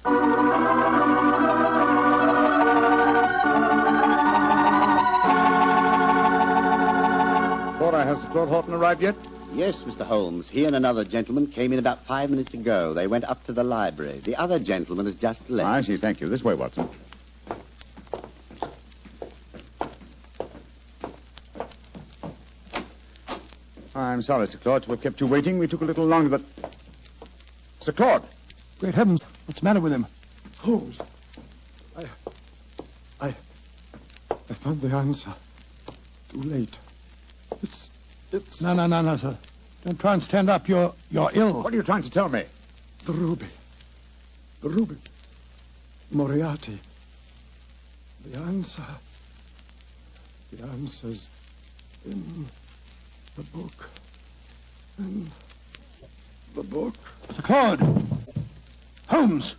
Cora, has Claude Horton arrived yet? Yes, Mister Holmes. He and another gentleman came in about five minutes ago. They went up to the library. The other gentleman has just left. I see. Thank you. This way, Watson. I'm sorry, Sir Claude. We've kept you waiting. We took a little longer, but... Sir Claude! Great heavens. What's the matter with him? Holmes. I... I... I found the answer. Too late. It's... It's... No, no, no, no, sir. Don't try and stand up. You're... you're ill. What are you trying to tell me? The ruby. The ruby. Moriarty. The answer... The answer's in... the book. In... the book. Sir Claude! Holmes!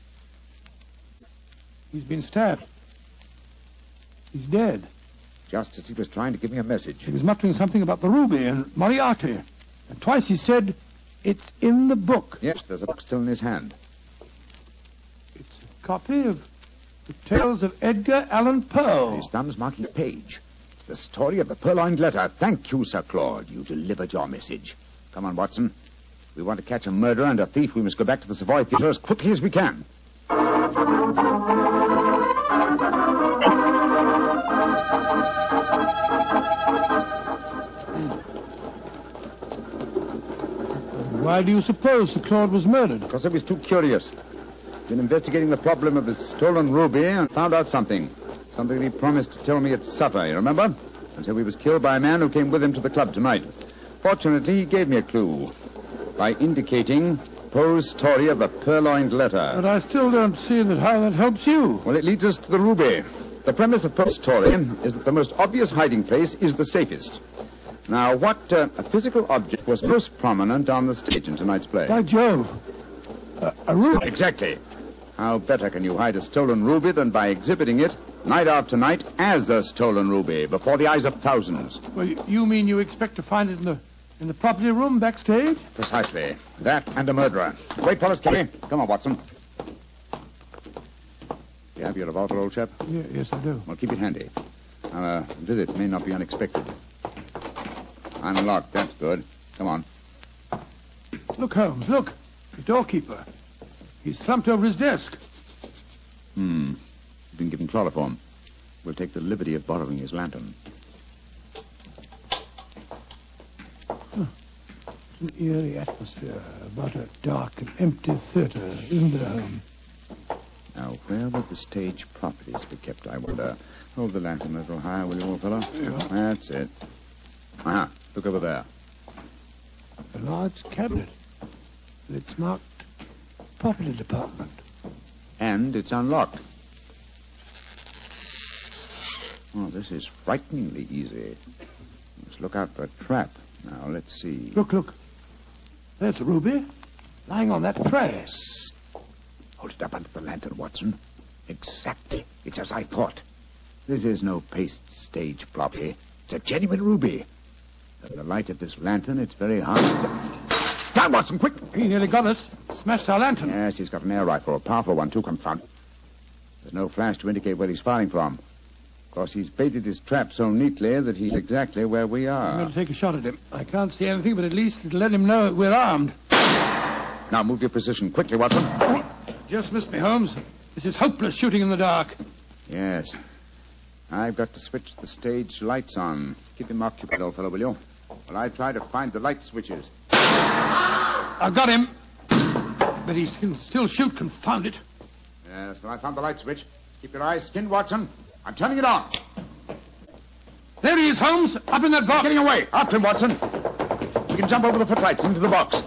He's been stabbed. He's dead. Just as he was trying to give me a message. He was muttering something about the ruby and Moriarty. And twice he said, it's in the book. Yes, there's a book still in his hand. It's a copy of The Tales of Edgar Allan Poe. His thumb's marking a page. It's the story of the purloined letter. Thank you, Sir Claude. You delivered your message. Come on, Watson. If we want to catch a murderer and a thief, we must go back to the Savoy Theatre as quickly as we can. Why do you suppose Sir Claude was murdered? Because I was too curious. Been investigating the problem of the stolen ruby and found out something. Something he promised to tell me at supper, you remember? And so he was killed by a man who came with him to the club tonight. Fortunately, he gave me a clue by indicating Poe's story of the purloined letter. But I still don't see that how that helps you. Well, it leads us to the ruby. The premise of Poe's story is that the most obvious hiding place is the safest. Now, what uh, physical object was most prominent on the stage in tonight's play? By Jove. Uh, a ruby. Exactly. How better can you hide a stolen ruby than by exhibiting it night after night as a stolen ruby before the eyes of thousands? Well, you mean you expect to find it in the in the property room backstage? Precisely. That and a murderer. Wait for us, Kelly. Come on, Watson. You have your revolver, old chap? Yeah, yes, I do. Well, keep it handy. Our uh, visit may not be unexpected. Unlocked. That's good. Come on. Look, Holmes, look. The doorkeeper. He's slumped over his desk. Hmm. He's been given chloroform. We'll take the liberty of borrowing his lantern. Huh. It's an eerie atmosphere about a dark and empty theatre, isn't there, Holmes? Now, where would the stage properties be kept, I wonder? Hold the lantern a little higher, will you, old fellow? Yeah. That's it. Aha, look over there. A large cabinet. It's marked Property Department. And it's unlocked. Oh, this is frighteningly easy. Let's look out for a trap. Now, let's see. Look, look. There's a ruby lying on that tray. Yes. Hold it up under the lantern, Watson. Exactly. It's as I thought. This is no paste stage property. It's a genuine ruby. In the light of this lantern, it's very hard to... Down, Watson, quick! He nearly got us. Smashed our lantern. Yes, he's got an air rifle, a powerful one, too, confound. There's no flash to indicate where he's firing from. Of course, he's baited his trap so neatly that he's exactly where we are. I'm going to take a shot at him. I can't see anything, but at least it'll let him know we're armed. Now, move your position quickly, Watson. Just missed me, Holmes. This is hopeless shooting in the dark. Yes. I've got to switch the stage lights on. Keep him occupied, old fellow, will you? While I try to find the light switches. I've got him. But he can still shoot, confound it. Yes, well, I found the light switch. Keep your eyes skinned, Watson. I'm turning it on. There he is, Holmes. Up in that box. Getting away. After him, Watson. He can jump over the footlights into the box.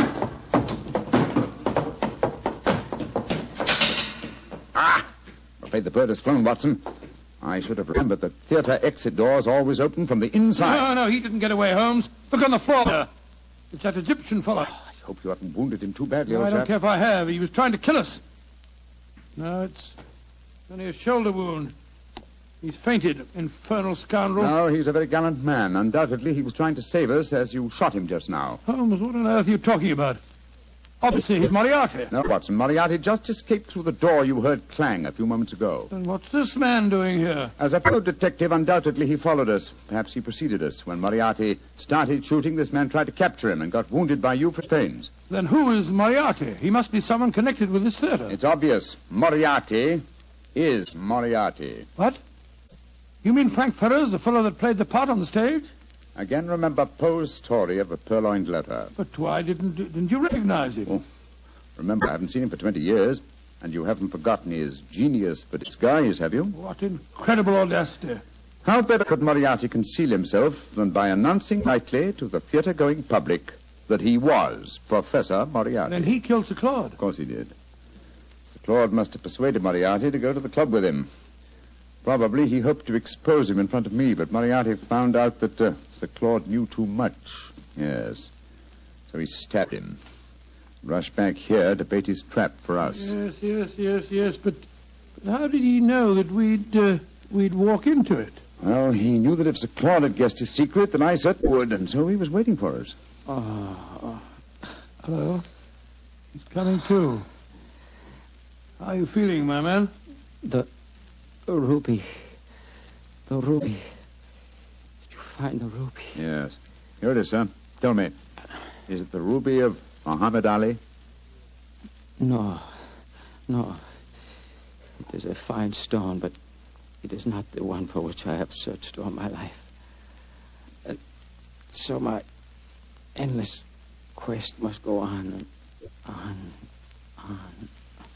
Ah! I'm afraid the bird has flown, Watson. I should have remembered that theater exit doors always open from the inside. No, no, he didn't get away, Holmes. Look on the floor there. It's that Egyptian fellow. I hope you haven't wounded him too badly, No, old I don't chap. care if I have. He was trying to kill us. No, it's only a shoulder wound. He's fainted, infernal scoundrel. No, he's a very gallant man. Undoubtedly, he was trying to save us as you shot him just now. Holmes, what on earth are you talking about? Obviously, he's Moriarty. No, Watson, Moriarty just escaped through the door you heard clang a few moments ago. Then what's this man doing here? As a pro detective, undoubtedly he followed us. Perhaps he preceded us. When Moriarty started shooting, this man tried to capture him and got wounded by you for pains. Then who is Moriarty? He must be someone connected with this theater. It's obvious. Moriarty is Moriarty. What? You mean Frank Ferrers, the fellow that played the part on the stage? Again, remember Poe's story of the purloined letter. But why didn't didn't you recognize him? Oh, remember, I haven't seen him for twenty years, and you haven't forgotten his genius for disguise, have you? What incredible audacity. How better could Moriarty conceal himself than by announcing lightly to the theater-going public that he was Professor Moriarty? Then he killed Sir Claude. Of course he did. Sir Claude must have persuaded Moriarty to go to the club with him. Probably he hoped to expose him in front of me, but Moriarty found out that uh, Sir Claude knew too much. Yes. So he stabbed him. Rushed back here to bait his trap for us. Yes, yes, yes, yes, but, but how did he know that we'd uh, we'd walk into it? Well, he knew that if Sir Claude had guessed his secret, then I certainly would, and so he was waiting for us. Oh, hello. He's coming too. How are you feeling, my man? The... The ruby. The ruby. Did you find the ruby? Yes. Here it is, sir. Tell me. Is it the ruby of Muhammad Ali? No. No. It is a fine stone, but it is not the one for which I have searched all my life. And so my endless quest must go on and on, on.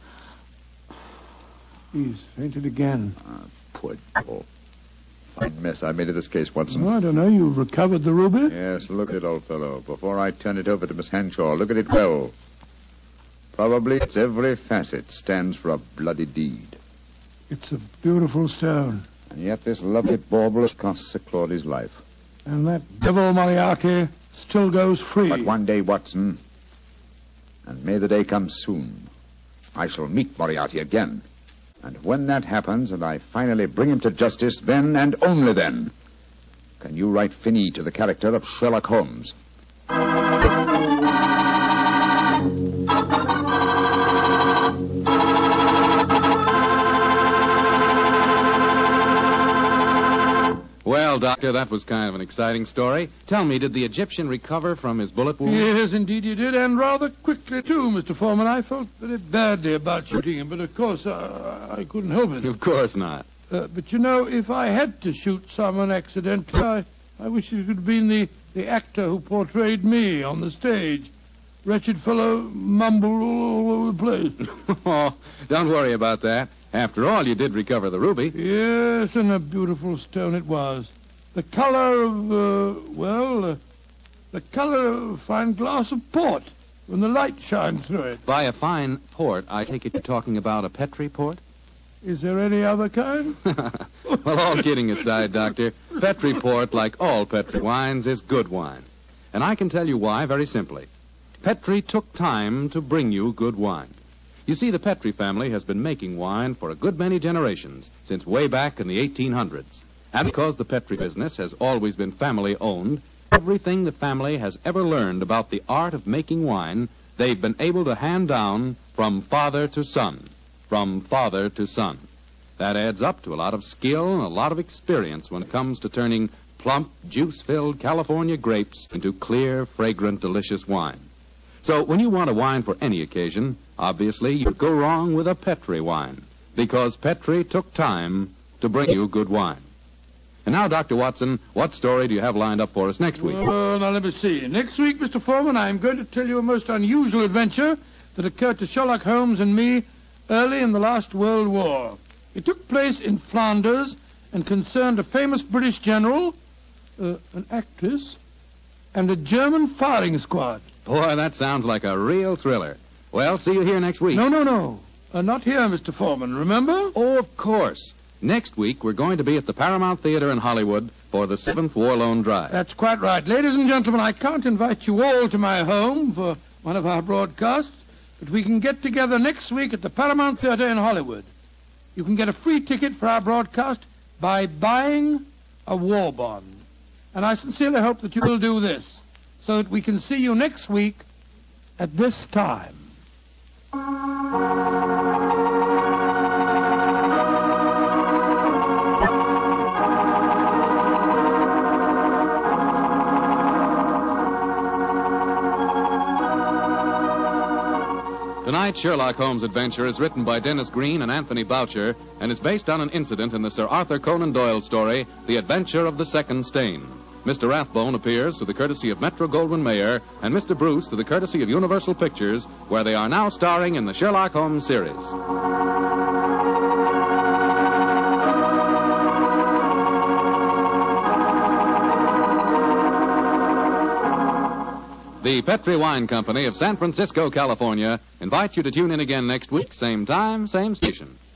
He's fainted again. Ah, poor devil. Fine mess I made of this case, Watson. Oh, I don't know. You've recovered the ruby? Yes, look at it, old fellow. Before I turn it over to Miss Hanshaw, look at it well. Probably its every facet stands for a bloody deed. It's a beautiful stone. And yet this lovely bauble has cost Sir Claude his life. And that devil Moriarty still goes free. But one day, Watson, and may the day come soon, I shall meet Moriarty again. And when that happens and I finally bring him to justice, then and only then can you write fini to the character of Sherlock Holmes. Well, Doctor, that was kind of an exciting story. Tell me, did the Egyptian recover from his bullet wound? Yes, indeed he did, and rather quickly, too, Mister Foreman. I felt very badly about shooting him, but of course I, I couldn't help it. Of course not. Uh, but, you know, if I had to shoot someone accidentally, I, I wish it could have been the, the actor who portrayed me on the stage. Wretched fellow mumbled all over the place. Oh, don't worry about that. After all, you did recover the ruby. Yes, and a beautiful stone it was. The color of, uh, well, uh, the color of a fine glass of port when the light shines through it. By a fine port, I take it you're talking about a Petri port? Is there any other kind? Well, all kidding aside, Doctor, Petri port, like all Petri wines, is good wine. And I can tell you why very simply. Petri took time to bring you good wine. You see, the Petri family has been making wine for a good many generations, since way back in the eighteen hundreds. And because the Petri business has always been family-owned, everything the family has ever learned about the art of making wine, they've been able to hand down from father to son, from father to son. That adds up to a lot of skill and a lot of experience when it comes to turning plump, juice-filled California grapes into clear, fragrant, delicious wine. So when you want a wine for any occasion, obviously you go wrong with a Petri wine, because Petri took time to bring you good wine. And now, Doctor Watson, what story do you have lined up for us next week? Well, now let me see. Next week, Mister Foreman, I'm going to tell you a most unusual adventure that occurred to Sherlock Holmes and me early in the last World War. It took place in Flanders and concerned a famous British general, uh, an actress, and a German firing squad. Boy, that sounds like a real thriller. Well, see you here next week. No, no, no. Uh, not here, Mister Foreman, remember? Oh, of course. Next week, we're going to be at the Paramount Theater in Hollywood for the seventh War Loan Drive. That's quite right. Ladies and gentlemen, I can't invite you all to my home for one of our broadcasts, but we can get together next week at the Paramount Theater in Hollywood. You can get a free ticket for our broadcast by buying a war bond. And I sincerely hope that you will do this, so that we can see you next week at this time. Tonight's Sherlock Holmes adventure is written by Dennis Green and Anthony Boucher and is based on an incident in the Sir Arthur Conan Doyle story, The Adventure of the Second Stain. Mister Rathbone appears to the courtesy of Metro-Goldwyn-Mayer and Mister Bruce to the courtesy of Universal Pictures, where they are now starring in the Sherlock Holmes series. The Petri Wine Company of San Francisco, California, invites you to tune in again next week, same time, same station.